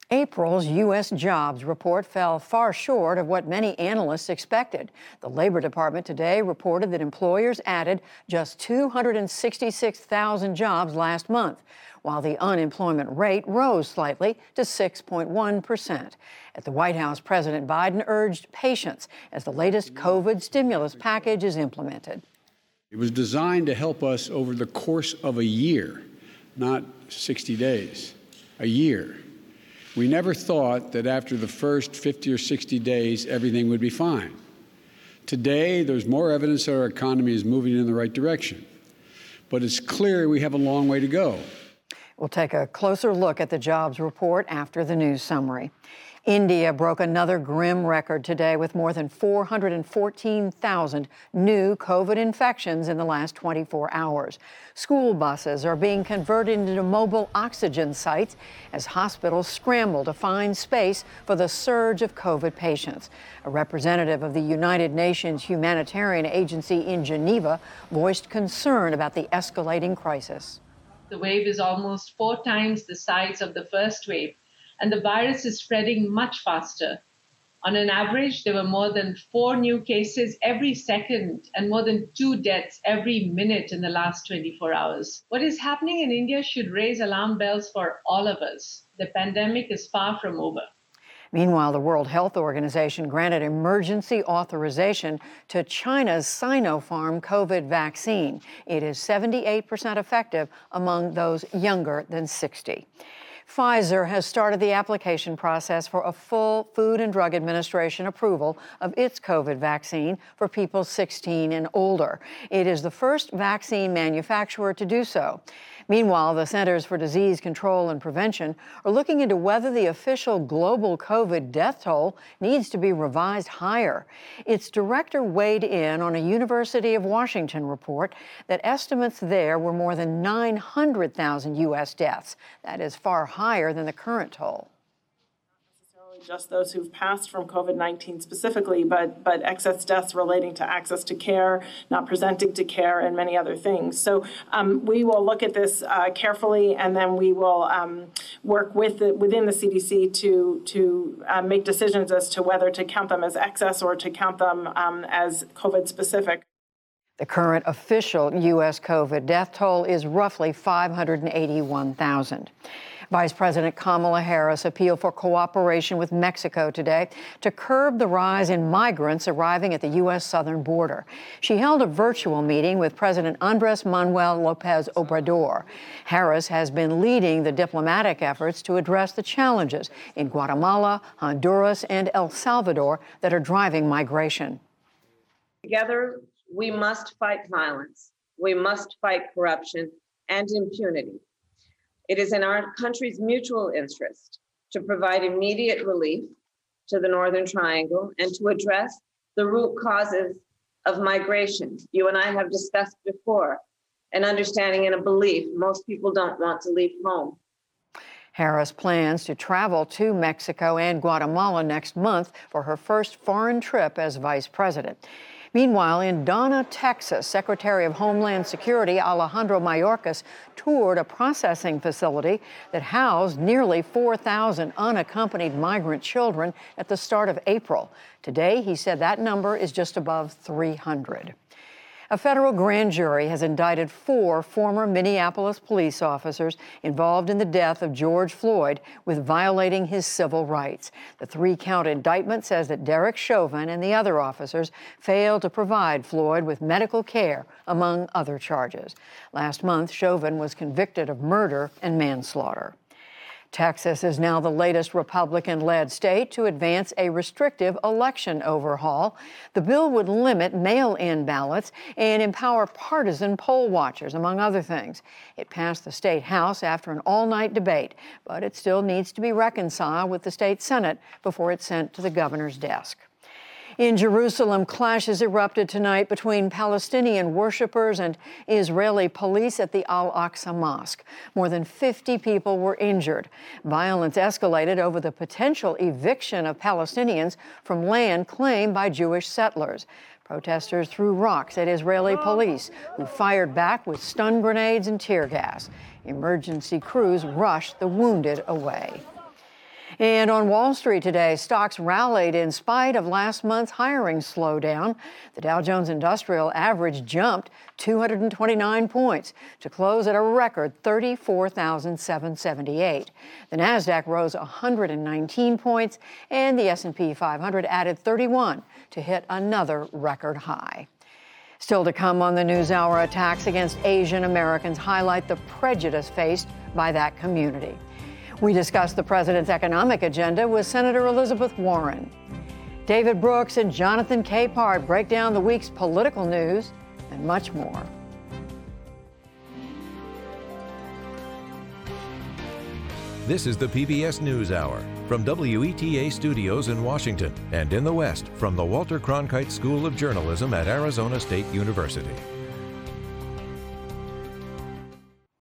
April's U.S. jobs report fell far short of what many analysts expected. The Labor Department today reported that employers added just 266,000 jobs last month, while the unemployment rate rose slightly to 6.1%. At the White House, President Biden urged patience as the latest COVID stimulus package is implemented. It was designed to help us over the course of a year, not 60 days, a year. We never thought that after the first 50 or 60 days, everything would be fine. Today, there's more evidence that our economy is moving in the right direction. But it's clear we have a long way to go. We'll take a closer look at the jobs report after the news summary. India broke another grim record today with more than 414,000 new COVID infections in the last 24 hours. School buses are being converted into mobile oxygen sites as hospitals scramble to find space for the surge of COVID patients. A representative of the United Nations Humanitarian Agency in Geneva voiced concern about the escalating crisis. The wave is almost 4 times the size of the first wave, and the virus is spreading much faster. On an average, there were more than 4 new cases every second and more than 2 deaths every minute in the last 24 hours. What is happening in India should raise alarm bells for all of us. The pandemic is far from over. Meanwhile, the World Health Organization granted emergency authorization to China's Sinopharm COVID vaccine. It is 78% effective among those younger than 60. Pfizer has started the application process for a full Food and Drug Administration approval of its COVID vaccine for people 16 and older. It is the first vaccine manufacturer to do so. Meanwhile, the Centers for Disease Control and Prevention are looking into whether the official global COVID death toll needs to be revised higher. Its director weighed in on a University of Washington report that estimates there were more than 900,000 U.S. deaths. That is far higher than the current toll. Just those who've passed from COVID-19 specifically, but excess deaths relating to access to care, not presenting to care, and many other things. So we will look at this carefully, and then we will work within the CDC to make decisions as to whether to count them as excess or to count them as COVID-specific. The current official U.S. COVID death toll is roughly 581,000. Vice President Kamala Harris appealed for cooperation with Mexico today to curb the rise in migrants arriving at the U.S. southern border. She held a virtual meeting with President Andrés Manuel López Obrador. Harris has been leading the diplomatic efforts to address the challenges in Guatemala, Honduras, and El Salvador that are driving migration. Together, we must fight violence. We must fight corruption and impunity. It is in our country's mutual interest to provide immediate relief to the Northern Triangle and to address the root causes of migration. You and I have discussed before an understanding and a belief most people don't want to leave home. Harris plans to travel to Mexico and Guatemala next month for her first foreign trip as vice president. Meanwhile, in Donna, Texas, Secretary of Homeland Security Alejandro Mayorkas toured a processing facility that housed nearly 4,000 unaccompanied migrant children at the start of April. Today, he said that number is just above 300. A federal grand jury has indicted 4 former Minneapolis police officers involved in the death of George Floyd with violating his civil rights. The 3-count indictment says that Derek Chauvin and the other officers failed to provide Floyd with medical care, among other charges. Last month, Chauvin was convicted of murder and manslaughter. Texas is now the latest Republican-led state to advance a restrictive election overhaul. The bill would limit mail-in ballots and empower partisan poll watchers, among other things. It passed the state House after an all-night debate, but it still needs to be reconciled with the state Senate before it's sent to the governor's desk. In Jerusalem, clashes erupted tonight between Palestinian worshipers and Israeli police at the Al-Aqsa Mosque. More than 50 people were injured. Violence escalated over the potential eviction of Palestinians from land claimed by Jewish settlers. Protesters threw rocks at Israeli police, who fired back with stun grenades and tear gas. Emergency crews rushed the wounded away. And on Wall Street today, stocks rallied in spite of last month's hiring slowdown. The Dow Jones Industrial Average jumped 229 points to close at a record 34,778. The Nasdaq rose 119 points, and the S&P 500 added 31 to hit another record high. Still to come on the NewsHour, attacks against Asian Americans highlight the prejudice faced by that community. We discuss the president's economic agenda with Senator Elizabeth Warren. David Brooks and Jonathan Capehart break down the week's political news and much more. This is the PBS NewsHour from WETA Studios in Washington and in the West from the Walter Cronkite School of Journalism at Arizona State University.